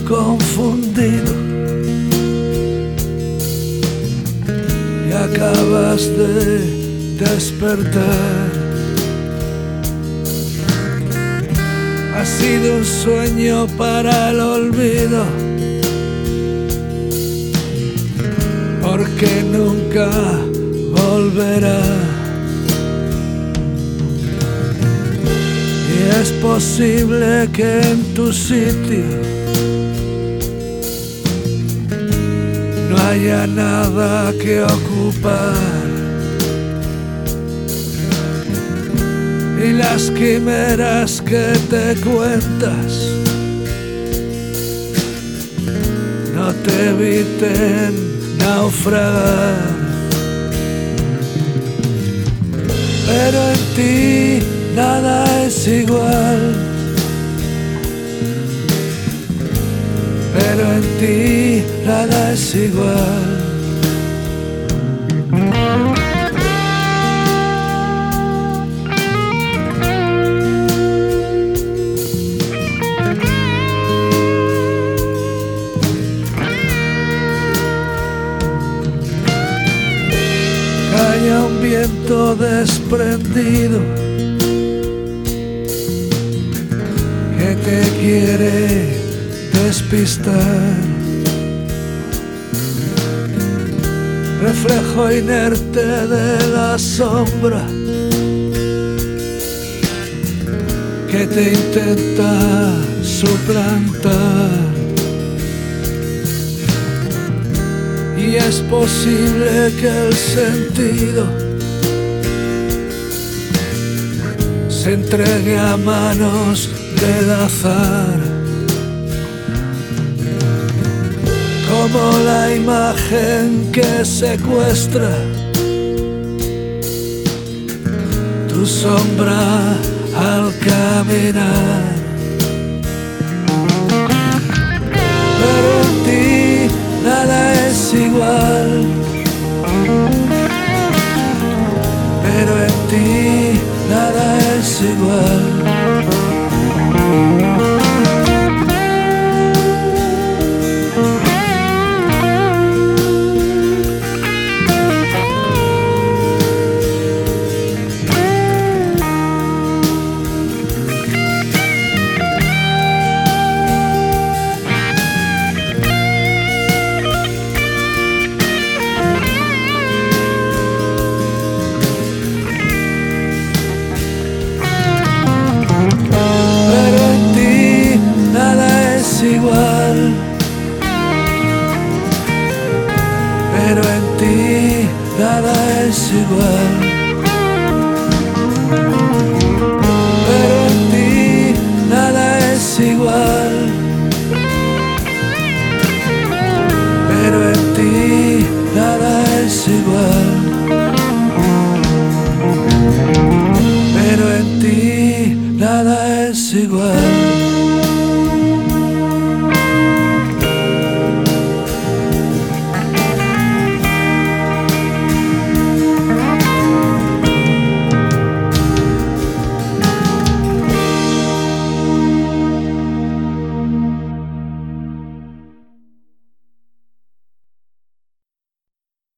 confundido y acabas de despertar. Ha sido un sueño para el olvido, porque nunca volverá. Y es posible que en tu sitio no haya nada que ocupar, y las quimeras que te cuentas no te eviten naufragar. Pero en ti nada es igual, pero en ti nada es igual. Calla un viento desprendido que te quiere despistar. Reflejo inerte de la sombra que te intenta suplantar. Y es posible que el sentido se entregue a manos del azar, como la imagen que secuestra tu sombra al caminar. Pero en ti nada es igual, pero en ti nada es igual. Igual, pero en ti nada es igual, pero en ti nada es igual.